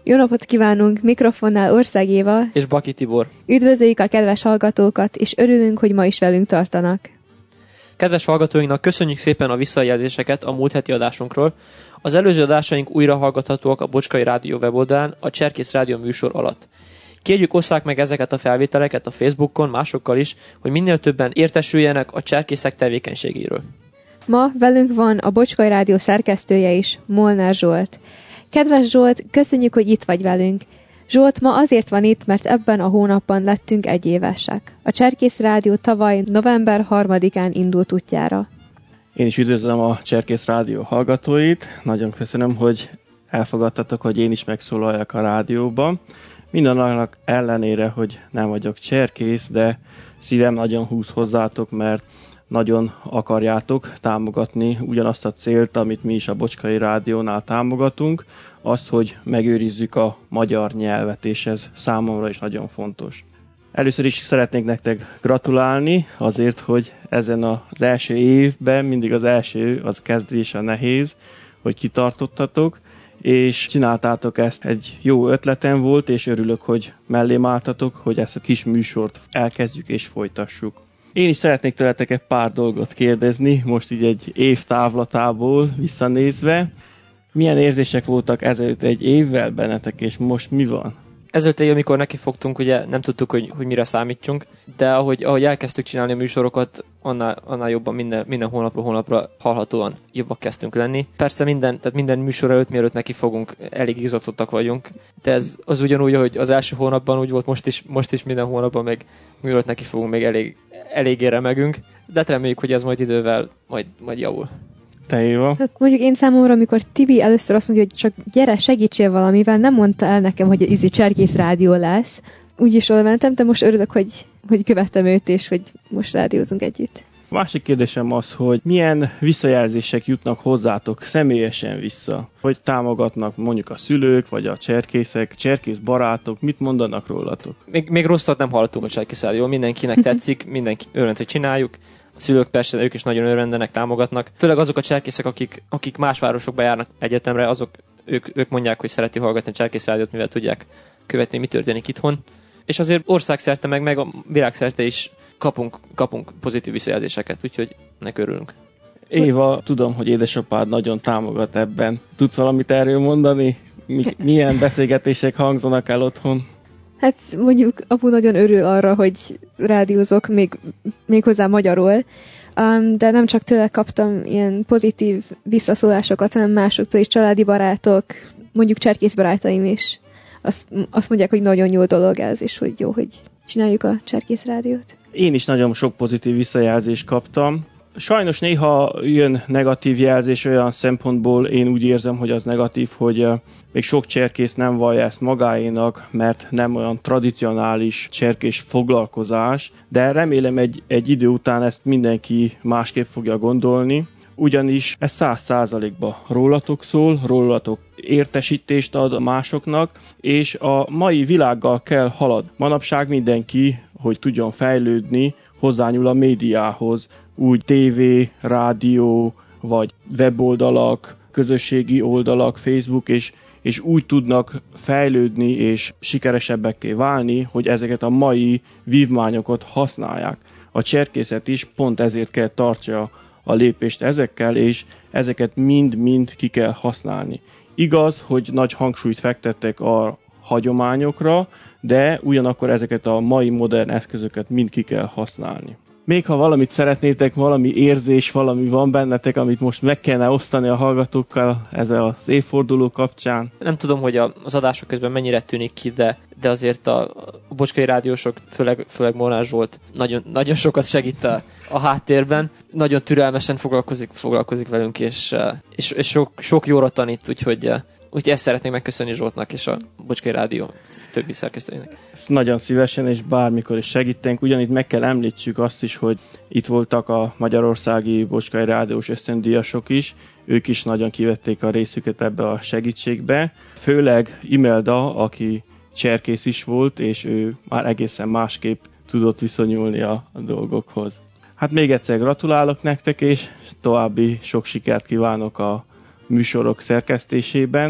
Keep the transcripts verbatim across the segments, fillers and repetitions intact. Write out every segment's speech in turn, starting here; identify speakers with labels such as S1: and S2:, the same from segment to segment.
S1: Jó napot kívánunk, mikrofonnál Ország Éva
S2: és Baki Tibor.
S1: Üdvözöljük a kedves hallgatókat, és örülünk, hogy ma is velünk tartanak.
S2: Kedves hallgatóinknak köszönjük szépen a visszajelzéseket a múlt heti adásunkról. Az előző adásaink újra hallgathatóak a Bocskai Rádió weboldalán a Cserkész Rádió műsor alatt. Kérjük, osszák meg ezeket a felvételeket a Facebookon másokkal is, hogy minél többen értesüljenek a cserkészek tevékenységéről.
S1: Ma velünk van a Bocskai Rádió szerkesztője is, Molnár Zsolt. Kedves Zsolt, köszönjük, hogy itt vagy velünk. Zsolt ma azért van itt, mert ebben a hónapban lettünk egyévesek. A Cserkész Rádió tavaly november harmadikán indult útjára.
S3: Én is üdvözlöm a Cserkész Rádió hallgatóit. Nagyon köszönöm, hogy elfogadtatok, hogy én is megszólaljak a rádióban. Mindannak ellenére, hogy nem vagyok cserkész, de szívem nagyon húz hozzátok, mert nagyon akarjátok támogatni ugyanazt a célt, amit mi is a Bocskai Rádiónál támogatunk, az, hogy megőrizzük a magyar nyelvet, és ez számomra is nagyon fontos. Először is szeretnék nektek gratulálni azért, hogy ezen az első évben, mindig az első, az kezdése nehéz, hogy kitartottatok, és csináltátok ezt, egy jó ötletem volt, és örülök, hogy mellém álltatok, hogy ezt a kis műsort elkezdjük és folytassuk. Én is szeretnék tőletek egy pár dolgot kérdezni, most így egy év távlatából visszanézve. Milyen érzések voltak ezelőtt egy évvel bennetek, és most mi van?
S2: Ezelőtt egy, amikor neki fogtunk, ugye nem tudtuk, hogy, hogy mire számítjunk, de ahogy, ahogy elkezdtük csinálni a műsorokat, annál, annál jobban minden, minden hónapról hónapra hallhatóan jobbak kezdtünk lenni. Persze minden, tehát minden műsor előtt, mielőtt neki fogunk, elég izgatottak vagyunk, de ez az ugyanúgy, hogy az első hónapban úgy volt, most is, most is minden hónapban meg mielőtt neki fogunk, még elég, eléggé remegünk, de reméljük, hogy ez majd idővel majd, majd javul.
S3: Te Éva?
S1: Hát mondjuk én számomra, amikor Tibi először azt mondja, hogy csak gyere, segítsél valamivel, nem mondta el nekem, hogy izi Cserkész Rádió lesz. Úgyis oda mentem, de most örülök, hogy, hogy követtem őt, és hogy most rádiózunk együtt.
S3: A másik kérdésem az, hogy milyen visszajelzések jutnak hozzátok személyesen vissza? Hogy támogatnak mondjuk a szülők, vagy a cserkészek, cserkész barátok, mit mondanak rólatok?
S2: Még, még rosszat nem hallottunk a Cserkész Rádióról, mindenkinek tetszik, mindenki örvend, hogy csináljuk. A szülők persze, ők is nagyon örvendenek, támogatnak. Főleg azok a cserkészek, akik, akik más városokba járnak egyetemre, azok ők, ők mondják, hogy szereti hallgatni a Cserkész Rádiót, mivel tudják követni, mi történik itthon. És azért országszerte, meg, meg a világszerte is kapunk, kapunk pozitív visszajelzéseket, úgyhogy nek örülünk.
S3: Éva, tudom, hogy édesapád nagyon támogat ebben. Tudsz valamit erről mondani? Mi, milyen beszélgetések hangzanak el otthon?
S1: Hát mondjuk apu nagyon örül arra, hogy rádiózok még, még hozzá magyarul, um, de nem csak tőle kaptam ilyen pozitív visszaszólásokat, hanem másoktól is, családi barátok, mondjuk cserkész barátaim is. Azt, azt mondják, hogy nagyon jó dolog ez, és hogy jó, hogy csináljuk a Cserkész Rádiót.
S3: Én is nagyon sok pozitív visszajelzést kaptam. Sajnos néha jön negatív jelzés olyan szempontból, én úgy érzem, hogy az negatív, hogy még sok cserkész nem vallja ezt magáénak, mert nem olyan tradicionális cserkés foglalkozás, de remélem egy, egy idő után ezt mindenki másképp fogja gondolni, ugyanis ez száz százalékban rólatok szól, rólatok értesítést ad másoknak, és a mai világgal kell halad. Manapság mindenki, hogy tudjon fejlődni, hozzányúl a médiához, úgy tévé, rádió, vagy weboldalak, közösségi oldalak, Facebook, és, és úgy tudnak fejlődni és sikeresebbekké válni, hogy ezeket a mai vívmányokat használják. A cserkészet is pont ezért kell tartsa a lépést ezekkel, és ezeket mind-mind ki kell használni. Igaz, hogy nagy hangsúlyt fektettek a hagyományokra, de ugyanakkor ezeket a mai modern eszközöket mind ki kell használni. Még ha valamit szeretnétek, valami érzés, valami van bennetek, amit most meg kellene osztani a hallgatókkal ezzel az évforduló kapcsán.
S2: Nem tudom, hogy az adások közben mennyire tűnik ki, de, de azért a, a Bocskai Rádiósok, főleg, főleg Molnár Zsolt nagyon, nagyon sokat segít a, a háttérben. Nagyon türelmesen foglalkozik, foglalkozik velünk, és, és, és sok, sok jóra tanít, úgyhogy Úgyhogy ezt szeretnék megköszönni Zsoltnak és a Bocskai Rádió többi szerkesztőinek.
S3: Ezt nagyon szívesen és bármikor is segítenek. Ugyanitt meg kell említsük azt is, hogy itt voltak a magyarországi Bocskai Rádiós ösztöndíjasok is. Ők is nagyon kivették a részüket ebbe a segítségbe. Főleg Imelda, aki cserkész is volt, és ő már egészen másképp tudott viszonyulni a dolgokhoz. Hát még egyszer gratulálok nektek, és további sok sikert kívánok a műsorok szerkesztésében.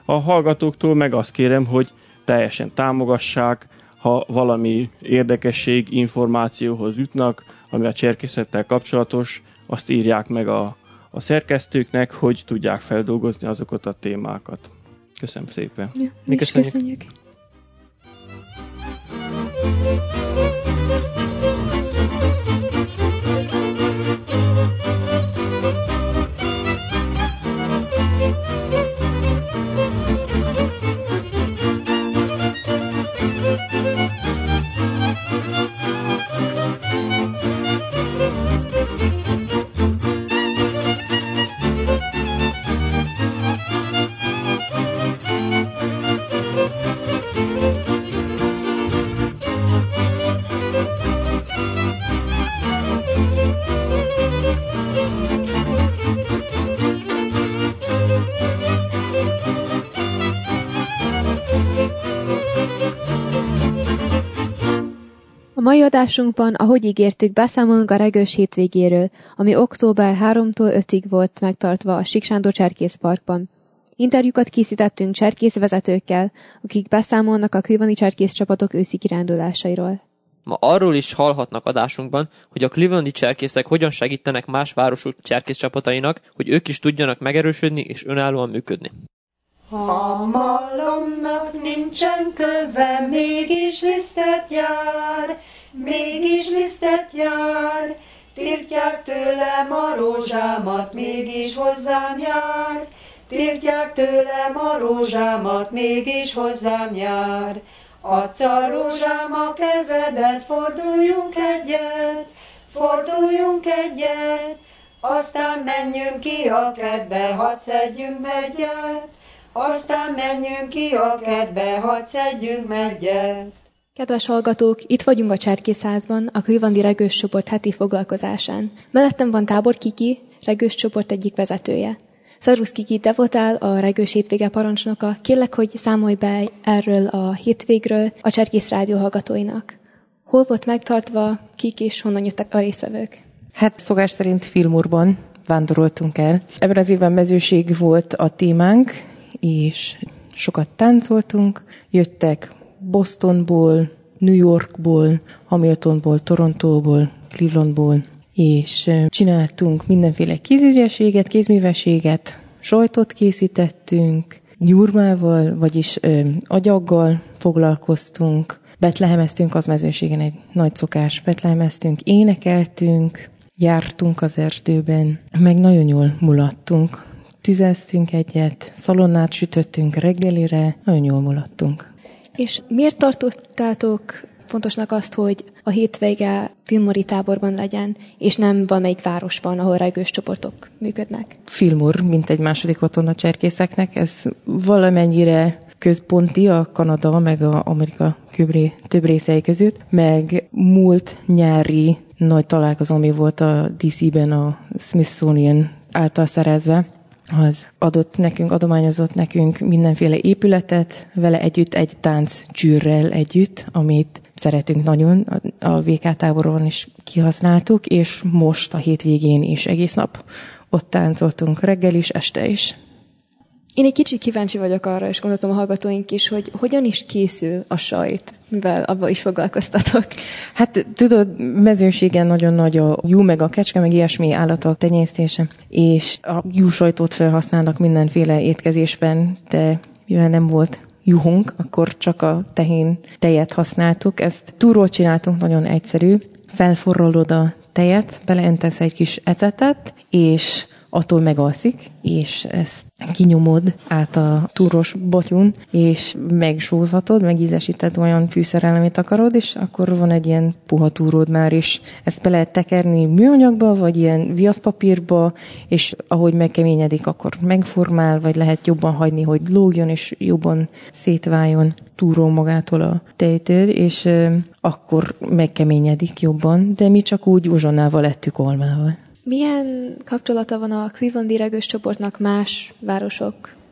S3: A hallgatóktól meg azt kérem, hogy teljesen támogassák, ha valami érdekesség, információhoz jutnak, ami a cserkészettel kapcsolatos, azt írják meg a, a szerkesztőknek, hogy tudják feldolgozni azokat a témákat. Köszönöm szépen.
S1: Ja, mi is köszönjük. köszönjük. A mai adásunkban, ahogy ígértük, beszámolunk a regős hétvégéről, ami október harmadikától ötödikéig volt megtartva a Sík Sándor Cserkészparkban. Interjúkat készítettünk cserkészvezetőkkel, akik beszámolnak a clevelandi cserkész csapatok őszi kirándulásairól.
S2: Ma arról is hallhatnak adásunkban, hogy a clevelandi cserkészek hogyan segítenek más városok cserkész csapatainak, hogy ők is tudjanak megerősödni és önállóan működni.
S4: A malomnak nincsen köve, mégis lisztet jár, mégis lisztet jár. Tiltják tőlem a rózsámat, mégis hozzám jár. Tiltják tőlem a rózsámat, mégis hozzám jár. Adsz a rózsám a kezedet, forduljunk egyet, forduljunk egyet. Aztán menjünk ki a kertbe, hadd szedjünk megyet. Aztán menjünk ki a kertbe, hadd szedjünk megyet.
S1: Kedves hallgatók, itt vagyunk a Cserkészházban, a clevelandi regős csoport heti foglalkozásán. Mellettem van Tábor Kiki, regős csoport egyik vezetője. Szervusz Kiki, te voltál a regős hétvége parancsnoka. Kérlek, hogy számolj be erről a hétvégről a Cserkész Rádió hallgatóinak. Hol volt megtartva, kik és honnan jöttek a résztvevők?
S5: Hát szokás szerint Fillmore-ban vándoroltunk el. Ebben az évben mezőség volt a témánk, és sokat táncoltunk. Jöttek Bostonból, New Yorkból, Hamiltonból, Torontóból, Clevelandból, és csináltunk mindenféle kézügyességet, kézművességet, sajtot készítettünk, nyurmával, vagyis ö, agyaggal foglalkoztunk, betlehemeztünk, az mezőségen egy nagy szokás, betlehemeztünk, énekeltünk, jártunk az erdőben, meg nagyon jól mulattunk. Tüzeztünk egyet, szalonnát sütöttünk reggelire, nagyon jól mulattunk.
S1: És miért tartottátok fontosnak azt, hogy a hétvége Fillmore-i táborban legyen, és nem valamelyik városban, ahol regős csoportok működnek?
S5: Fillmore, mint egy második otthon a cserkészeknek, ez valamennyire központi a Kanada, meg az Amerika köbré, több részei között, meg múlt nyári nagy találkozó, ami volt a dé cé-ben a Smithsonian által szerezve, az adott nekünk, adományozott nekünk mindenféle épületet, vele együtt egy tánccsűrrel együtt, amit szeretünk nagyon, a vé ká táboron is kihasználtuk, és most a hétvégén is egész nap ott táncoltunk, reggel is, este is.
S1: Én egy kicsit kíváncsi vagyok arra, és gondoltam a hallgatóink is, hogy hogyan is készül a sajt, mivel abban is foglalkoztatok.
S5: Hát tudod, mezőségen nagyon nagy a jú, meg a kecske, meg ilyesmi állatok tenyésztése, és a júsajtot felhasználnak mindenféle étkezésben, de mivel nem volt juhunk, akkor csak a tehén tejet használtuk. Ezt túról csináltunk, nagyon egyszerű. Felforralod a tejet, beleöntesz egy kis ecetet, és attól megalszik, és ezt kinyomod át a túros botyún, és megsózhatod, megízesíted olyan fűszerrel, amit akarod, és akkor van egy ilyen puha túród már is. Ezt be lehet tekerni műanyagba, vagy ilyen viaszpapírba, és ahogy megkeményedik, akkor megformál, vagy lehet jobban hagyni, hogy lógjon, és jobban szétváljon túró magától a tejtől, és euh, akkor megkeményedik jobban, de mi csak úgy uzsonnával ettük almával.
S1: Milyen kapcsolata van a clevelandi regős csoportnak más városok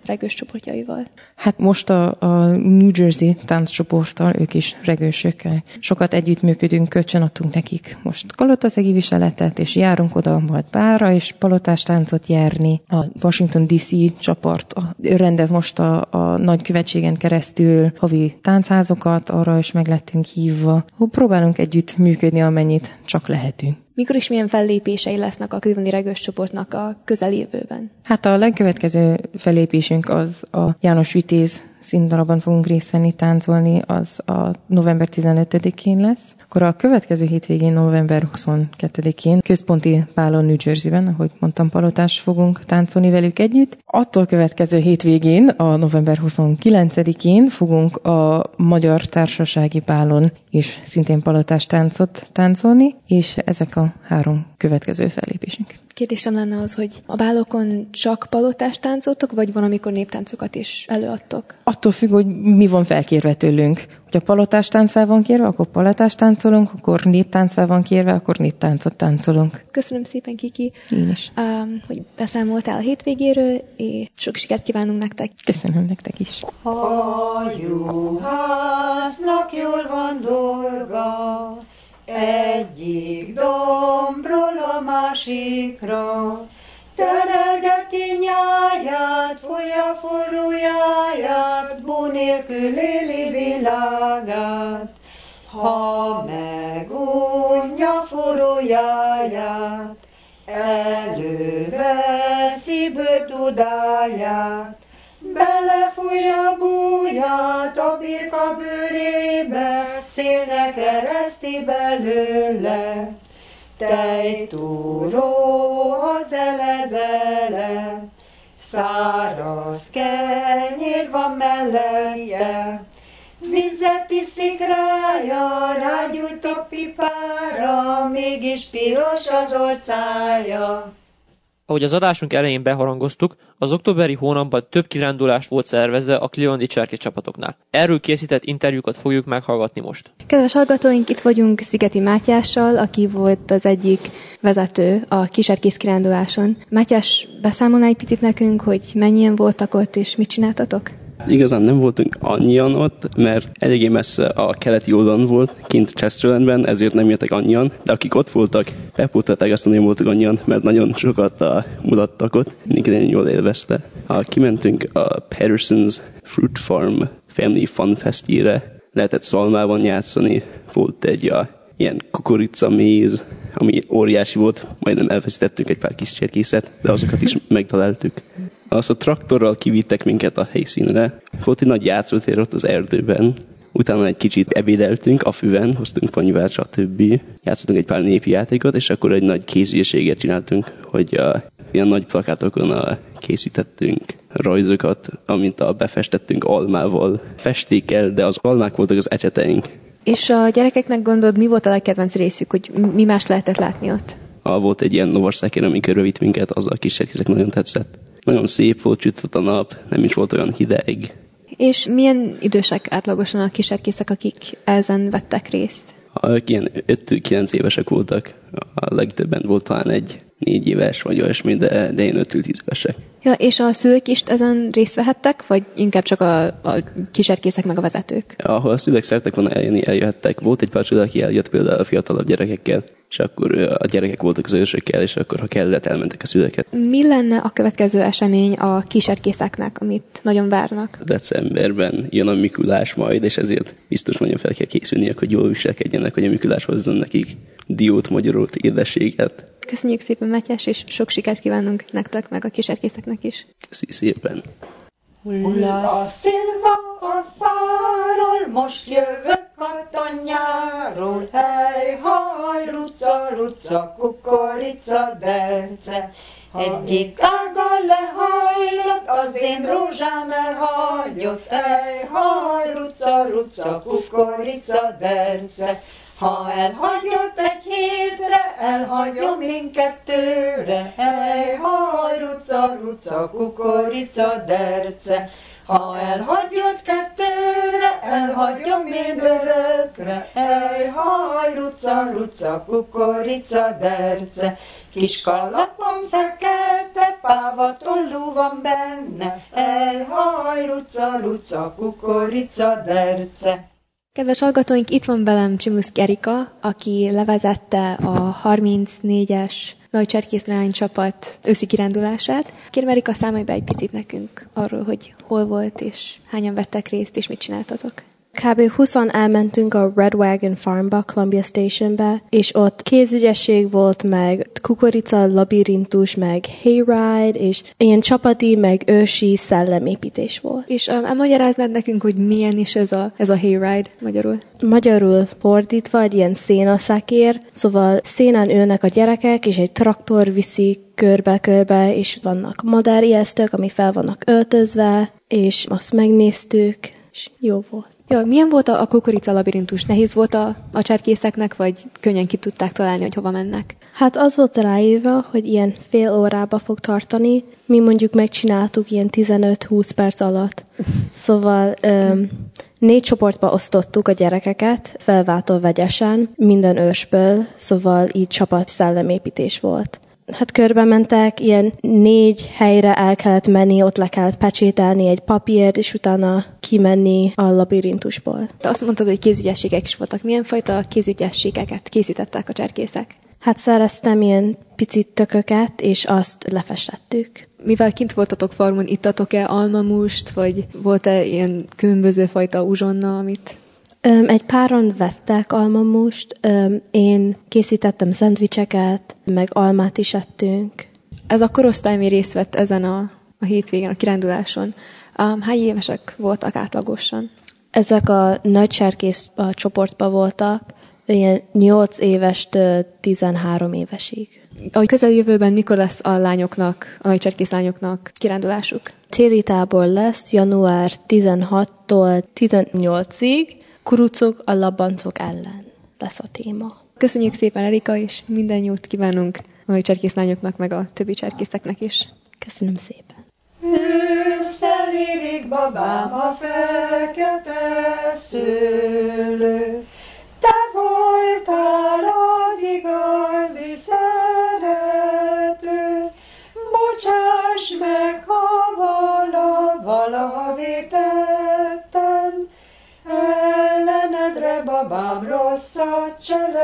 S1: regős csoportjaival?
S5: Hát most a, a New Jersey tánccsoporttal, ők is regősökkel. Sokat együttműködünk, kölcsön adtunk nekik most kalotaszegi viseletet, és járunk oda majd bárra, és palotás táncot járni. A Washington dé cé csoport rendez most a, a nagykövetségen keresztül havi táncházokat, arra is meg lettünk hívva. Próbálunk együtt működni, amennyit csak lehetünk.
S1: Mikor és milyen fellépései lesznek a Clevelandi regős csoportnak a közeljövőben?
S5: Hát a legkövetkező fellépésünk az a János Vitéz színdarabban fogunk részt venni, táncolni, az a november tizenötödikén lesz. Akkor a következő hétvégén, november huszonkettedikén központi pálon New Jerseyben, ahogy mondtam, palotás fogunk táncolni velük együtt. Attól következő hétvégén, a november huszonkilencedikén fogunk a Magyar Társasági Pálon is szintén palotás táncot táncolni, és ezek a három következő fellépésünk.
S1: Kérdésem lenne az, hogy a bálokon csak palotás táncoltok, vagy van, amikor néptáncokat is előadtok?
S5: Attól függ, hogy mi van felkérve tőlünk. Hogyha palotás tánc fel van kérve, akkor palotás táncolunk, akkor néptánc fel van kérve, akkor néptáncot táncolunk.
S1: Köszönöm szépen, Kiki,
S5: Én is.
S1: Um, hogy beszámoltál a hétvégéről, és sok sikert kívánunk nektek.
S5: Köszönöm nektek is.
S4: A juhásznak jól van dolga, egyik dombról a másikra, terelgeti nyáját, folyja forrójáját, bú nélkül éli világát. Ha megunja forrójáját, előveszi bőrdudáját, belefújja búját a birka bőrébe, szélnek ereszti belőle. Tejtúró az eledele, száraz kenyér van mellette, vizet iszik rája, rágyújt a pipára, mégis piros az orcája.
S2: Ahogy az adásunk elején beharangoztuk, az októberi hónapban több kirándulás volt szervezve a Clevelandi cserkész csapatoknál. Erről készített interjúkat fogjuk meghallgatni most.
S1: Kedves hallgatóink, itt vagyunk Szigeti Mátyással, aki volt az egyik vezető a kísérkész kiránduláson. Mátyás, beszámolná egy picit nekünk, hogy mennyien voltak ott, és mit csináltatok?
S6: Igazán nem voltunk annyian ott, mert eléggé messze a keleti oldalon volt, kint Chesterlandben, ezért nem jöttek annyian, de akik ott voltak, bepótolták azt, hogy nem voltak annyian, mert nagyon sokat uh, mutattak ott, mindenki nagyon jól élvezte. Uh, kimentünk a Patterson's Fruit Farm Family Fun Festjére, lehetett szalmában játszani, volt egy uh, ilyen kukorica méz, ami óriási volt, majdnem elveszítettünk egy pár kis cserkészet, de azokat is megtaláltuk. Azt a traktorral kivittek minket a helyszínre. Volt egy nagy játszótér ott az erdőben. Utána egy kicsit ebédeltünk a füven, hoztunk panyvát, stb. Játszottunk egy pár népi játékot, és akkor egy nagy kézügyességet csináltunk, hogy uh, ilyen nagy plakátokon uh, készítettünk rajzokat, amint uh, befestettünk almával, festékkel, de az almák voltak az ecseteink.
S1: És a gyerekeknek gondolod, mi volt a legkedvenc részük, hogy mi más lehetett látni ott?
S6: Ah, volt egy ilyen lovasszekér, ami körülvitt minket, az a kísérkészek nagyon tetszett. Nagyon szép volt, sütött a nap, nem is volt olyan hideg.
S1: És milyen idősek átlagosan a kísérkészek, akik ezen vettek részt?
S6: Ők ilyen öt-kilenc évesek voltak, a legtöbben volt talán egy négy éves vagy olyasmi, de, de ilyen öt-tíz évesek.
S1: Ja, és a szülők is ezen részt vehettek, vagy inkább csak a, a kísérkészek meg a vezetők?
S6: Ahol a szülők szerettek volna eljönni, eljöhettek. Volt egy pár csoda, aki eljött például a fiatalabb gyerekekkel, és akkor a gyerekek voltak az ősökkel, és akkor ha kellett, elmentek a szülőket.
S1: Mi lenne a következő esemény a kísérkészeknek, amit nagyon várnak?
S6: Decemberben jön a Mikulás majd, és ezért biztos nagyon fel kell készülniük, hogy jól viselkedjenek, hogy a Mikulás hozzon nekik diót, magyarót, édességet.
S1: Köszönjük szépen, Mátyás, és sok sikert kívánunk nektek, meg a kísérkészeknek is.
S6: Köszi szépen!
S4: Hulla szilva a fáról, most jövök a tanyáról, hely, haj, ruca, ruca, kukorica, derce. Egyik ága lehajlott, az én rózsám elhagyott, hely, haj, ruca, ruca, kukorica, derce. Ha elhagyott egy hétre, elhagyom én kettőre, hely, haj, ruca, ruca, kukorica, derce. Ha elhagyott kettőre, elhagyom én örökre, hely, haj, ruca, ruca, kukorica, derce. Kis kalapom fekete, páva tollú van benne, ej-haj, ruca, ruca, kukorica, derce.
S1: Kedves hallgatóink, itt van velem Csimluszki Erika, aki levezette a harmincnégyes Nagy Cserkészleány csapat őszi kirándulását. Kérem, Erika, számolj be egy picit nekünk arról, hogy hol volt, és hányan vettek részt, és mit csináltatok.
S7: Kb. húszan elmentünk a Red Wagon Farmba, Columbia Stationbe, és ott kézügyesség volt, meg kukorica, labirintus, meg hayride, és ilyen csapati, meg ősi szellemépítés volt.
S1: És um, elmagyaráznád nekünk, hogy milyen is ez a, ez a hayride magyarul?
S7: Magyarul fordítva egy ilyen szénaszekér, szóval szénán ülnek a gyerekek, és egy traktor viszi körbe-körbe, és vannak madárijesztők, amik fel vannak öltözve, és azt megnéztük, és jó volt.
S1: Ja, milyen volt a, a kukorica labirintus? Nehéz volt a, a cserkészeknek, vagy könnyen ki tudták találni, hogy hova mennek?
S7: Hát az volt ráírva, hogy ilyen fél órába fog tartani. Mi mondjuk megcsináltuk ilyen tizenöt-húsz perc alatt. Szóval öm, négy csoportba osztottuk a gyerekeket, felváltó vegyesen, minden ősből, szóval így csapat szellemépítés volt. Hát körbe mentek, ilyen négy helyre el kellett menni, ott le kellett pecsételni egy papírt, és utána kimenni a labirintusból.
S1: Te azt mondtad, hogy kézügyességek is voltak. Milyen fajta kézügyességeket készítettek a cserkészek?
S7: Hát szereztem ilyen pici tököket, és azt lefestettük.
S1: Mivel kint voltatok farmon, ittatok-e almamust, vagy volt-e ilyen különböző fajta uzsonna, amit...
S7: Egy páron vettek almamust, én készítettem szendvicseket, meg almát is ettünk.
S1: Ez a korosztály mi részt vett ezen a, a hétvégen, a kiránduláson. Um, hány évesek voltak átlagosan?
S7: Ezek a nagy cserkész a csoportban voltak, ilyen nyolc évestől tizenhárom évesig.
S1: A közeljövőben mikor lesz a lányoknak, a nagy cserkész lányoknak kirándulásuk?
S7: Téli tábor lesz január tizenhattól tizennyolcig. Kurucok a labancok ellen lesz a téma.
S1: Köszönjük szépen, Erika, és minden jót kívánunk a nagy cserkészlányoknak, meg a többi cserkészeknek is.
S7: Köszönöm szépen.
S4: Ősszel érik babám a fekete szőlő, te voltál az igazi szerető, bocsáss meg, ha vala, valaha vétettem, ellenedre, babám, rosszat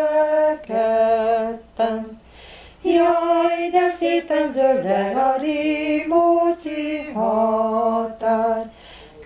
S4: cselekedtem. Jaj, de szépen zöldel a Rimóci határ,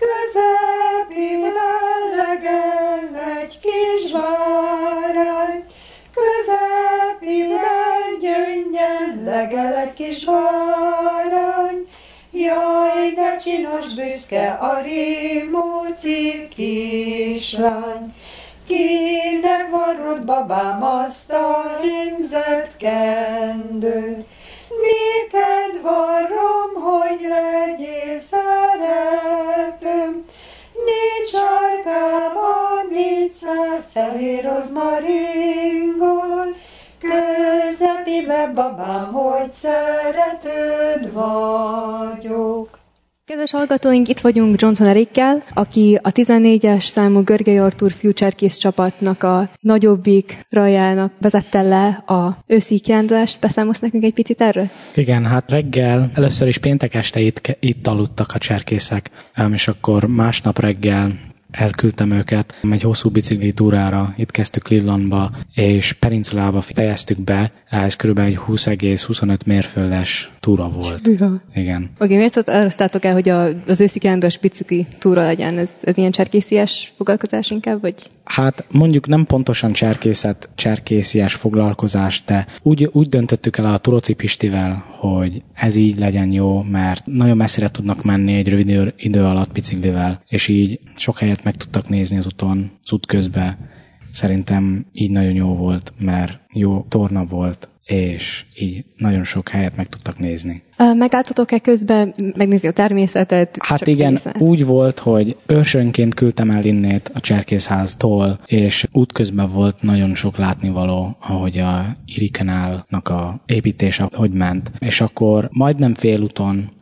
S4: közepében legel egy kis bárány, közepében gyöngyen legel egy kis bárány. Jaj, de csinos büszke a Rimóci kislány, kinek varrod, babám, azt a hímzett kendőt. Néked varrom, hogy legyél szeretőm, négy sarkában négyszer fehér rozmaringol, közepébe, babám, hogy szeretőd vagyok.
S1: Kedves hallgatóink, itt vagyunk Johnson Erikkel, aki a tizennégyes számú Görgely Artúr fiúcserkész csapatnak a nagyobbik rajának vezette le a őszi kirándulást. Beszámolsz nekünk egy picit erről?
S8: Igen, hát reggel, először is péntek este itt, itt aludtak a cserkészek, és akkor másnap reggel elküldtem őket egy hosszú bicikli túrára, itt kezdtük Clevelandba, és Peninsulába fejeztük be, ez körülbelül egy húsz egész huszonöt mérföldes túra volt.
S1: Ja.
S8: Igen.
S1: Oké, okay, miért arra el, hogy a, az őszi kirándulás bicikli túra legyen? Ez, ez ilyen cserkészies foglalkozás inkább, vagy?
S8: Hát mondjuk nem pontosan cserkészet, cserkészies foglalkozás, de úgy, úgy döntöttük el a Turoci Pistivel, hogy ez így legyen jó, mert nagyon messzire tudnak menni egy rövid idő alatt biciklivel, és így sok helyet meg tudtak nézni az úton, az út közben. Szerintem így nagyon jó volt, mert jó torna volt, és így nagyon sok helyet meg tudtak nézni.
S1: Megálltatok-e közben megnézni a természetet?
S8: Hát igen, nézve? Úgy volt, hogy őrsönként küldtem el innét a cserkészháztól, és útközben volt nagyon sok látnivaló, ahogy a Erie Canalnak a építése hogy ment. És akkor majdnem félúton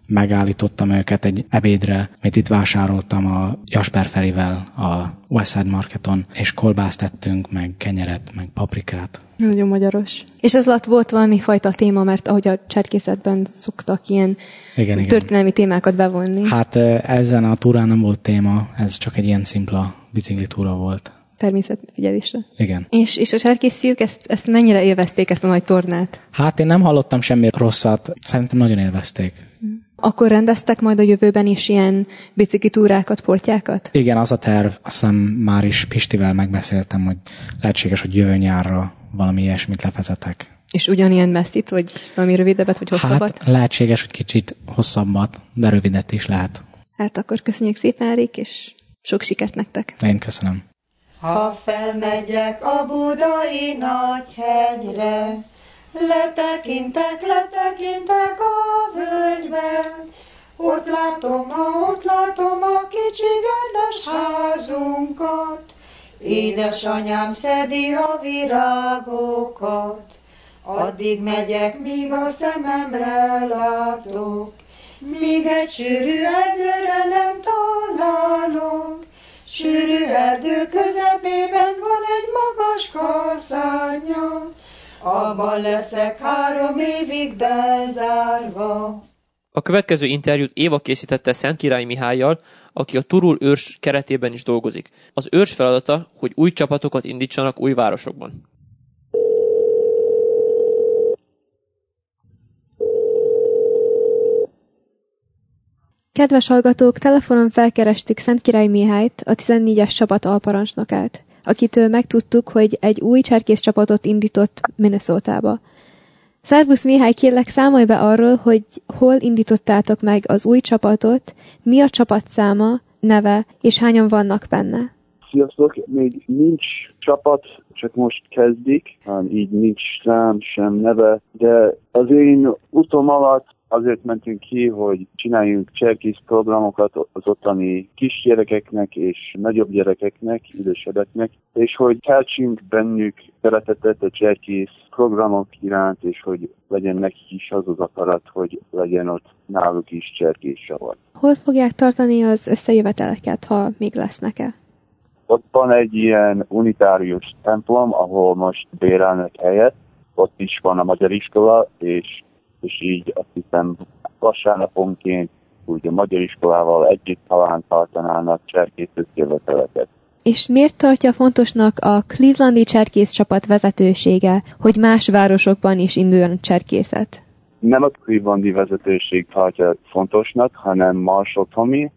S8: megállítottam őket egy ebédre, amit itt vásároltam a Jasper Ferivel a Westside Marketon, és kolbászt tettünk, meg kenyeret, meg paprikát.
S1: Nagyon magyaros. És ez alatt volt valami fajta téma, mert ahogy a cserkészetben szoktak ilyen igen, történelmi igen. témákat bevonni.
S8: Hát ezen a túrán nem volt téma, ez csak egy ilyen szimpla biciklitúra volt.
S1: Természetfigyelésre.
S8: Igen.
S1: És, és a cserkészfiúk ezt, ezt mennyire élvezték, ezt a nagy tornát?
S8: Hát én nem hallottam semmi rosszat, szerintem nagyon élvezték.
S1: Akkor rendeztek majd a jövőben is ilyen biciklitúrákat, portyákat?
S8: Igen, az a terv. Azt hiszem már is Pistivel megbeszéltem, hogy lehetséges, hogy jövő nyárra valami ilyesmit levezetek.
S1: És ugyanilyen messzit, vagy valami rövidebbet, vagy hosszabbat?
S8: Hát lehetséges, hogy kicsit hosszabbat, de rövidet is lehet.
S1: Hát akkor köszönjük szépen, Erik, és sok sikert nektek.
S8: Én köszönöm.
S4: Ha felmegyek a budai nagyhegyre, letekintek, letekintek a völgybe, ott látom, ha ott látom a kicsi gerdes házunkat, édesanyám szedi a virágokat, addig megyek, míg a szememre látok, míg egy sűrű erdőre nem találok. Sűrű erdő közepében van egy magas kaszárnya, abban leszek három évig bezárva.
S2: A következő interjút Éva készítette Szentkirály Mihállyal, aki a Turul őrs keretében is dolgozik. Az őrs feladata, hogy új csapatokat indítsanak új városokban.
S1: Kedves hallgatók, telefonon felkerestük Szentkirály Mihályt, a tizennégyes csapat alparancsnokát, akitől megtudtuk, hogy egy új cserkész csapatot indított Minnesotába. Szervusz Mihály, kérlek, számolj be arról, hogy hol indítottátok meg az új csapatot, mi a csapatszáma, neve, és hányan vannak benne.
S9: Sziasztok, még nincs csapat, csak most kezdik, így nincs szám, sem neve, de az én utam alatt azért mentünk ki, hogy csináljunk cserkész programokat az ottani kisgyerekeknek és nagyobb gyerekeknek, idősebbeknek, és hogy keltsünk bennük szeretetet a cserkész programok iránt, és hogy legyen nekik is az az akarat, hogy legyen ott náluk is cserkész csapat.
S1: Hol fogják tartani az összejöveteleket, ha még lesznek-e?
S9: Ott van egy ilyen unitárius templom, ahol most bérelnek helyet, ott is van a magyar iskola, és és így azt hiszem vasárnaponként úgy a magyar iskolával együtt talán tartanának cserkész összejöveteleket.
S1: És miért tartja fontosnak a clevelandi cserkész csapat vezetősége, hogy más városokban is induljon cserkészet?
S9: Nem a clevelandi vezetőség tartja fontosnak, hanem Marshall Tommy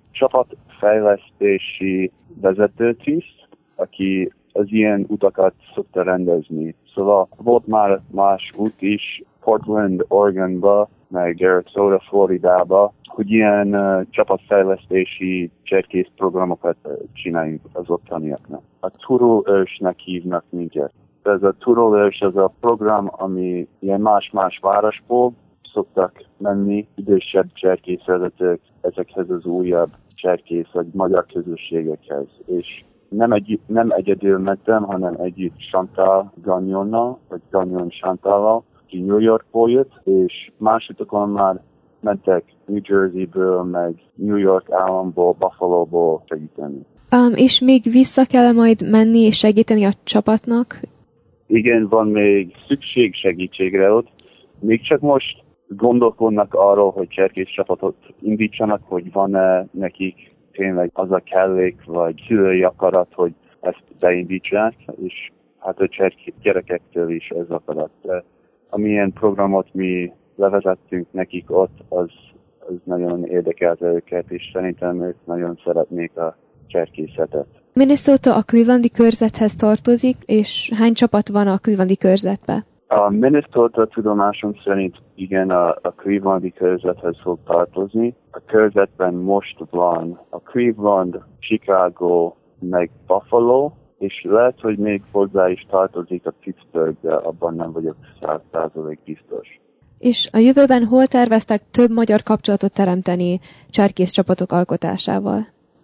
S9: csapatfejlesztési vezetőtiszt, aki az ilyen utakat szokta rendezni. Szóval volt már más út is, Portland, Oregonba, meg Sarasota, Floridába, hogy ilyen uh, csapatfejlesztési cserkész programokat uh, csináljunk az ottaniaknak. A Turul őrsnek hívnak minket. Ez a Turul őrs, az a program, ami ilyen más-más városból szoktak menni idősebb cserkészvezetők ezekhez az újabb cserkész vagy magyar közösségekhez. És nem, egy, nem egyedül mentem, hanem együtt Chantal Gagnonnal, vagy Gagnon Chantallal, ki New Yorkból jött, és másodikon már mentek New Jerseyből, meg New York államból, Buffalo-ból segíteni.
S1: Um, és még vissza kell majd menni és segíteni a csapatnak?
S9: Igen, van még szükség segítségre ott. Még csak most gondolkodnak arról, hogy cserkész csapatot indítsanak, hogy van-e nekik tényleg az a kellék, vagy szülői akarat, hogy ezt beindítsák, és hát a cserkész gyerekektől is ez akarat. De amilyen programot mi levezettünk nekik ott, az, az nagyon érdekelte őket, és szerintem ők nagyon szeretnék a cserkészetet.
S1: Minnesota a clevelandi körzethez tartozik, és hány csapat van a clevelandi körzetben?
S9: A Minnesota tudomásom szerint igen, a, a clevelandi körzethez fog tartozni. A körzetben most van a Cleveland, Chicago, meg Buffalo, és lehet, hogy még hozzá is tartozik a Pittsburgh, de abban nem vagyok száz százalék biztos.
S1: És a jövőben hol terveztek több magyar kapcsolatot teremteni cserkész csapatok alkotásával?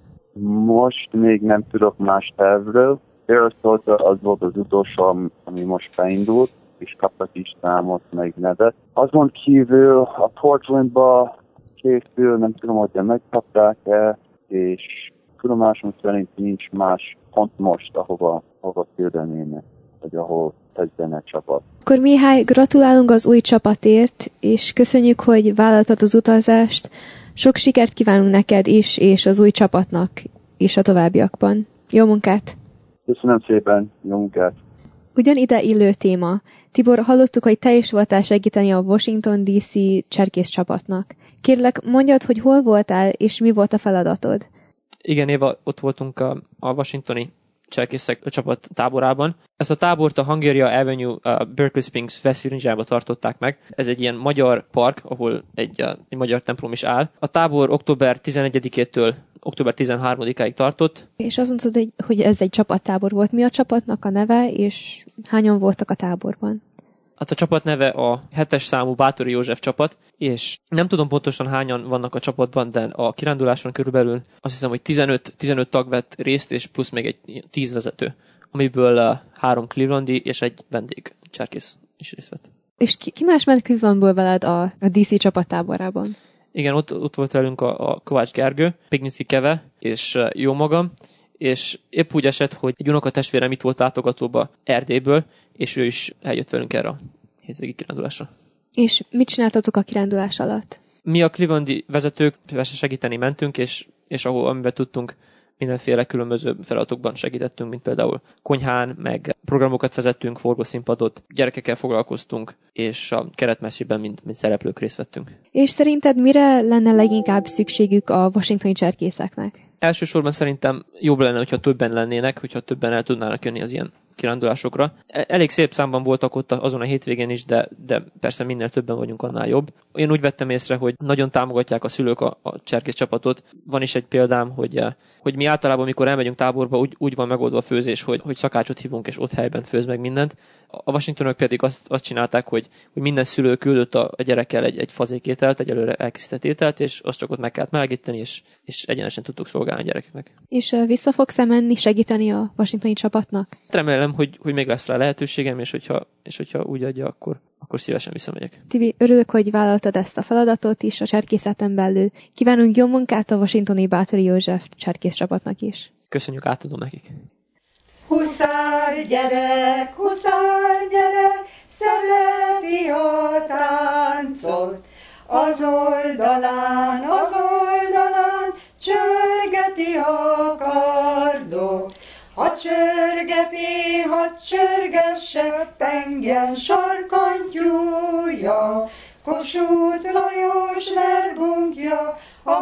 S9: Most még nem tudok más tervről. Sarasota az volt az utolsó, ami most beindult, és kaptak is számot, meg nevet. Azon kívül a Portlandba készül, nem tudom, hogy megkapták-e, és tudomásom szerint nincs más pont most, ahova, ahova küldenének, vagy ahol kezdene csapat.
S1: Akkor Mihály, gratulálunk az új csapatért, és köszönjük, hogy vállaltad az utazást. Sok sikert kívánunk neked is, és az új csapatnak is a továbbiakban. Jó munkát!
S9: Köszönöm szépen, jó munkát!
S1: Ugyan ide illő téma. Tibor, hallottuk, hogy te is voltál segíteni a Washington dé cé cserkész csapatnak. Kérlek, mondjad, hogy hol voltál, és mi volt a feladatod?
S2: Igen, Éva, ott voltunk a, a washingtoni cserkészek csapat táborában. Ezt a tábort a Hungarian Avenue a Berkeley Springs, West Virginiába tartották meg. Ez egy ilyen magyar park, ahol egy, egy magyar templom is áll. A tábor október tizenegyedikétől október tizenharmadikáig tartott.
S1: És azt mondtad, hogy ez egy csapattábor volt. Mi a csapatnak a neve, és hányan voltak a táborban?
S2: Hát a csapat neve a hetes számú Bátori József csapat, és nem tudom pontosan hányan vannak a csapatban, de a kiránduláson körülbelül azt hiszem, hogy tizenöt, tizenöt tag vett részt, és plusz még egy tíz vezető, amiből uh, három clevelandi és egy vendég cserkész is részt vett.
S1: És ki, ki más ment Clevelandból veled a, a dé cé csapattáborában?
S2: Igen, ott, ott volt velünk a, a Kovács Gergő, Pignici Keve és uh, jó magam, és épp úgy esett, hogy egy unokatestvérem itt volt látogatóba Erdélyből, és ő is eljött velünk erre a hétvégi kirándulásra.
S1: És mit csináltatok a kirándulás alatt?
S2: Mi a clevelandi vezetők segíteni mentünk, és, és ahol amiben tudtunk, mindenféle különböző feladatokban segítettünk, mint például konyhán, meg programokat vezettünk, forgószínpadot, gyerekekkel foglalkoztunk, és a keretmesében mint, mint szereplők részt vettünk.
S1: És szerinted mire lenne leginkább szükségük a washingtoni cserkészeknek?
S2: Elsősorban szerintem jobb lenne, hogyha többen lennének, hogyha többen el tudnának jönni az ilyen kirándulásokra. Elég szép számban voltak ott azon a hétvégén is, de, de persze minél többen vagyunk, annál jobb. Én úgy vettem észre, hogy nagyon támogatják a szülők a, a cserkész csapatot. Van is egy példám, hogy, hogy mi általában, amikor elmegyünk táborba, úgy, úgy van megoldva a főzés, hogy, hogy szakácsot hívunk, és ott helyben főz meg mindent. A Washingtonok pedig azt, azt csinálták, hogy, hogy minden szülő küldött a, a gyerekkel egy, egy fazékételt, egy előre elkészített ételt, és azt csak ott meg kellett melegíteni, és, és egyenesen tudtuk szolgálni a gyerekeknek.
S1: És vissza fogsz-e menni segíteni a washingtoni csapatnak?
S2: Remélem, hogy, hogy még lesz rá lehetőségem, és hogyha, és hogyha úgy adja, akkor, akkor szívesen visszamegyek.
S1: Tibi, örülök, hogy vállaltad ezt a feladatot is a cserkészeten belül. Kívánunk jó munkát a washingtoni Bátori József cserkész csapatnak is.
S2: Köszönjük, átadom nekik.
S4: Huszár gyerek, huszár gyerek, szereti a táncot. Az oldalán, az oldalán csörgeti a kardot. Ha csörgeti, ha csörgesse, pengen sarkantyúja, Kossuth Lajos verbunkja, a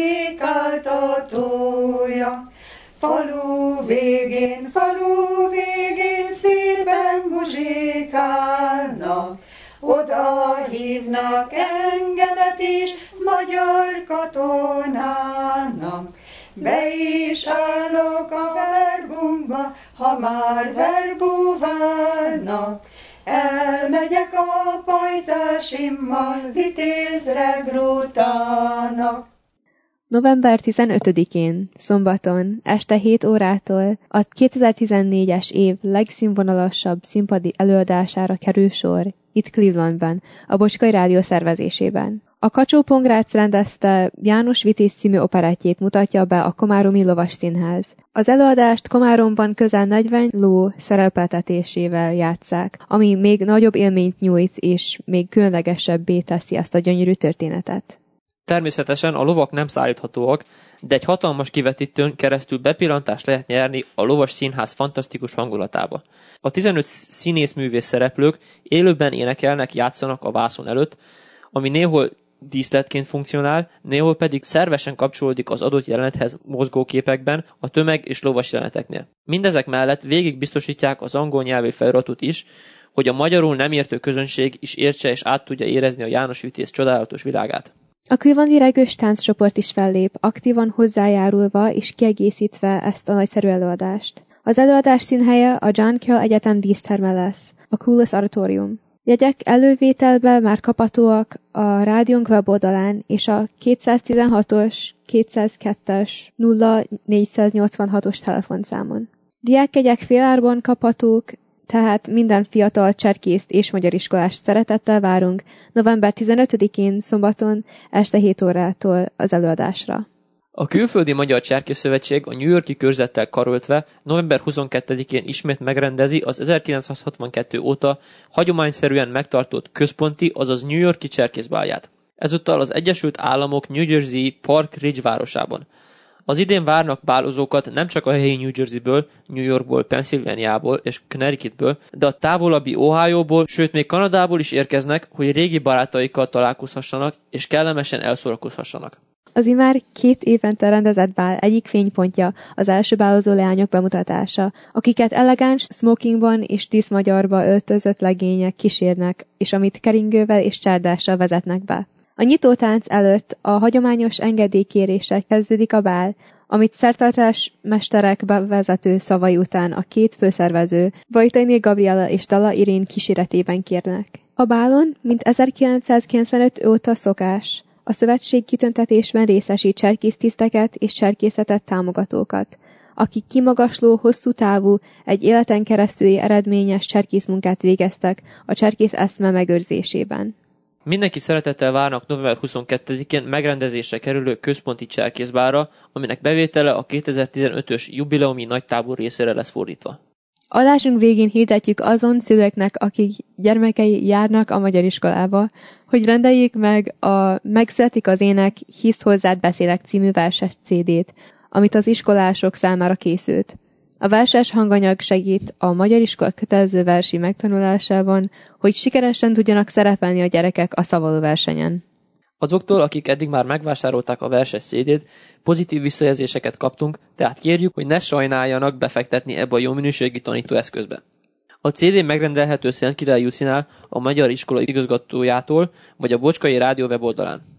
S4: muzsikáltatója. Falu végén, falu végén szépen muzsikálnak, oda hívnak engemet is magyar katonának. Be is állok a verbunkba, ha már verbúválnak. Elmegyek a pajtásimmal, vitézre grótának.
S1: november tizenötödikén, szombaton, este hét órától a kétezer-tizennégyes év legszínvonalasabb színpadi előadására kerül sor itt Clevelandban, a Bocskai Rádió szervezésében. A Kacsó-Pongrác rendezte János Vitéz című operettjét mutatja be a Komáromi Lovas Színház. Az előadást Komáromban közel negyven ló szerepeltetésével játsszák, ami még nagyobb élményt nyújt és még különlegesebbé teszi ezt a gyönyörű történetet.
S2: Természetesen a lovak nem szállíthatóak, de egy hatalmas kivetítőn keresztül bepillantást lehet nyerni a Lovas Színház fantasztikus hangulatába. A tizenöt színészművész szereplők élőben énekelnek, játszanak a vászon előtt, ami néhol díszletként funkcionál, néhol pedig szervesen kapcsolódik az adott jelenethez mozgóképekben, a tömeg és lovas jeleneteknél. Mindezek mellett végig biztosítják az angol nyelvű feliratot is, hogy a magyarul nem értő közönség is értse és át tudja érezni a János Vitéz csodálatos világát.
S1: A Clevelandi Regős tánccsoport is fellép, aktívan hozzájárulva és kiegészítve ezt a nagyszerű előadást. Az előadás színhelye a John Carroll Egyetem díszterme lesz, a Coulis Auditorium. Jegyek elővételbe már kaphatóak a rádiónk weboldalán és a kétszáztizenhatos kétszázkettes nulla négyszáznyolcvanhatos telefonszámon. Diákjegyek félárban kaphatók tehát minden fiatal cserkészt és magyar iskolást szeretettel várunk november tizenötödikén szombaton este hét órától az előadásra.
S2: A Külföldi Magyar Cserkész Szövetség a New York-i körzettel karöltve november huszonkettedikén ismét megrendezi az ezerkilencszázhatvankettő óta hagyományszerűen megtartott központi, azaz New York-i cserkészbálját. Ezúttal az Egyesült Államok New Jersey Park Ridge városában. Az idén várnak bálozókat nem csak a helyi New Jerseyből, New Yorkból, Pennsylvaniából és Connecticutből, de a távolabbi Ohioból, sőt még Kanadából is érkeznek, hogy régi barátaikkal találkozhassanak és kellemesen elszórakozhassanak.
S1: Az immár két évente rendezett bál egyik fénypontja az első bálozó leányok bemutatása, akiket elegáns smokingban és díszmagyarba öltözött legények kísérnek, és amit keringővel és csárdással vezetnek be. A nyitótánc előtt a hagyományos engedélykéréssel kezdődik a bál, amit szertartás mesterek bevezető szavai után a két főszervező, Vajtainé Gabriela és Dalla Irén kíséretében kérnek. A bálon, mint ezerkilencszázkilencvenöt óta szokás, a szövetség kitüntetésben részesít cserkésztiszteket és cserkészetet támogatókat, akik kimagasló, hosszú távú, egy életen keresztüli eredményes cserkészmunkát végeztek a cserkész eszme megőrzésében.
S2: Mindenki szeretettel várnak november huszonkettedikén megrendezésre kerülő központi cserkészbálra, aminek bevétele a kétezer-tizenötös jubileumi nagytábor részére lesz fordítva.
S1: Adásunk végén hirdetjük azon szülőknek, akik gyermekei járnak a magyar iskolába, hogy rendeljék meg a Megszületik az ének, hisz hozzád beszélek című verses cé dét, amit az iskolások számára készült. A verses hanganyag segít a magyar iskola kötelező versi megtanulásában, hogy sikeresen tudjanak szerepelni a gyerekek a szavalóversenyen.
S2: Azoktól, akik eddig már megvásárolták a verses cé dét, pozitív visszajelzéseket kaptunk, tehát kérjük, hogy ne sajnáljanak befektetni ebbe a jó minőségi tanítóeszközbe. A cé dé megrendelhető Szentkirályi Jucinál, a Magyar Iskola igazgatójától, vagy a Bocskai Rádió weboldalán.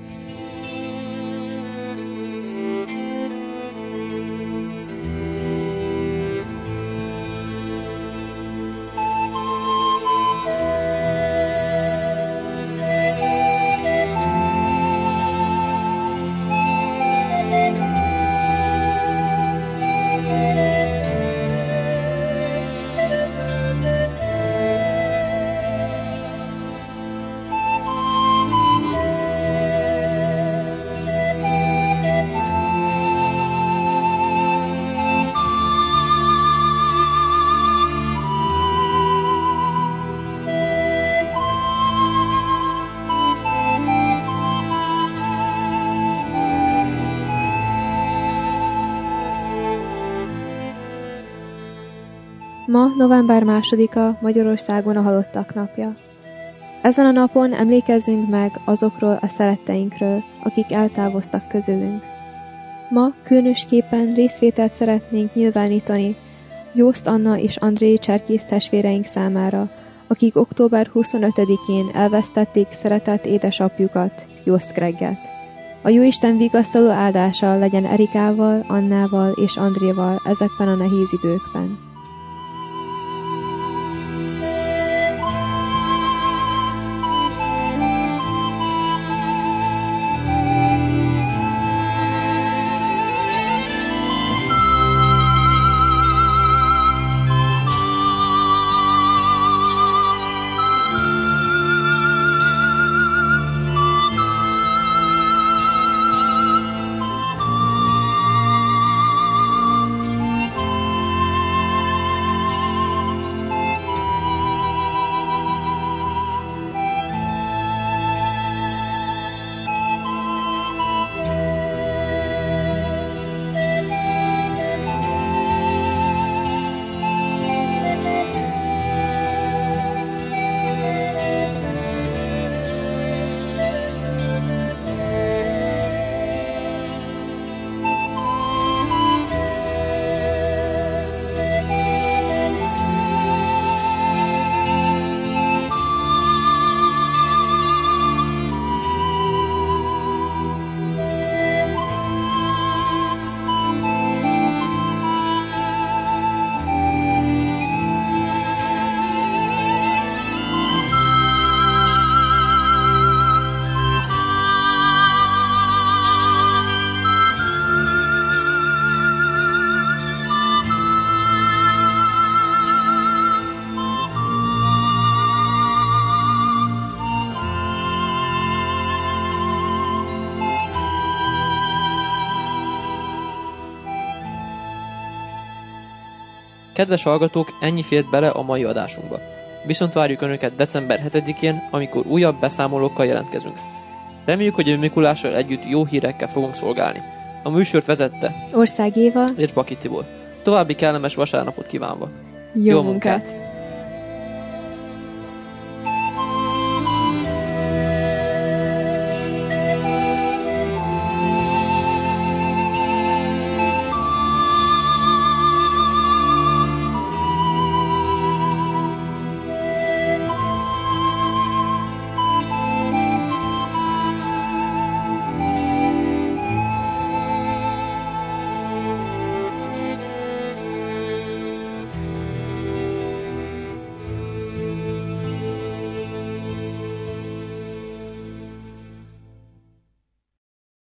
S1: Ma november másodika Magyarországon a halottak napja. Ezen a napon emlékezzünk meg azokról a szeretteinkről, akik eltávoztak közülünk. Ma különösképpen részvételt szeretnénk nyilvánítani Jószt Anna és André cserkész testvéreink számára, akik október huszonötödikén elvesztették szeretett édesapjukat, Jószt Gregget. A Jóisten vigasztaló áldása legyen Erikával, Annával és Andréval ezekben a nehéz időkben.
S2: Kedves hallgatók, ennyi fért bele a mai adásunkba. Viszont várjuk Önöket december hetedikén, amikor újabb beszámolókkal jelentkezünk. Reméljük, hogy a Mikulással együtt jó hírekkel fogunk szolgálni. A műsort vezette
S1: Ország Éva
S2: és Baki Tibor. További kellemes vasárnapot kívánva.
S1: Jó, jó munkát! munkát.